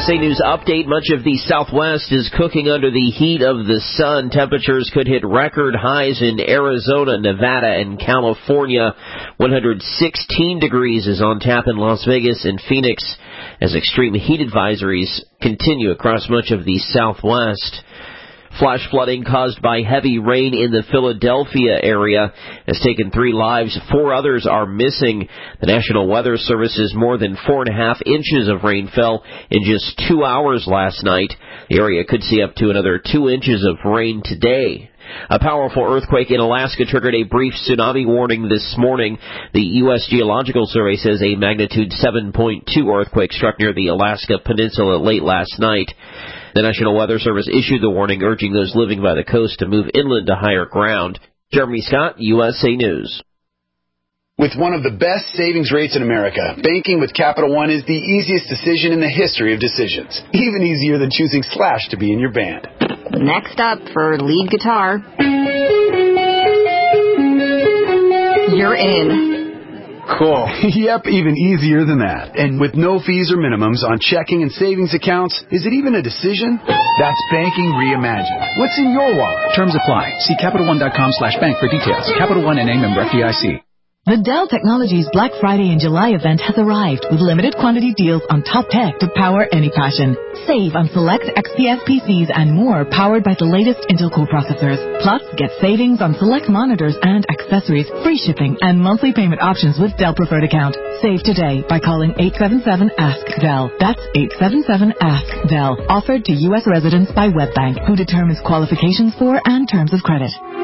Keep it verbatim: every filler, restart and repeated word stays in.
S A News update. Much of the Southwest is cooking under the heat of the sun. Temperatures could hit record highs in Arizona, Nevada, and California. one hundred sixteen degrees is on tap in Las Vegas and Phoenix as extreme heat advisories continue across much of the Southwest. Flash flooding caused by heavy rain in the Philadelphia area has taken three lives. Four others are missing. The National Weather Service says more than four and a half inches of rain fell in just two hours last night. The area could see up to another two inches of rain today. A powerful earthquake in Alaska triggered a brief tsunami warning this morning. The U S Geological Survey says a magnitude seven point two earthquake struck near the Alaska Peninsula late last night. The National Weather Service issued the warning, urging those living by the coast to move inland to higher ground. Jeremy Scott, U S A News. With one of the best savings rates in America, banking with Capital One is the easiest decision in the history of decisions. Even easier than choosing Slash to be in your band. Next up for lead guitar. You're in. Cool. Yep, even easier than that. And with no fees or minimums on checking and savings accounts, is it even a decision? That's banking reimagined. What's in your wallet? Terms apply. See CapitalOne.com slash bank for details. Capital One and A member F D I C. The Dell Technologies Black Friday and July event has arrived with limited quantity deals on top tech to power any passion. Save on select X P S P Cs and more powered by the latest Intel Core processors. Plus, get savings on select monitors and accessories, free shipping, and monthly payment options with Dell Preferred Account. Save today by calling eight seven seven ask Dell. That's eight seven seven ask Dell. Offered to U S residents by WebBank, who determines qualifications for and terms of credit.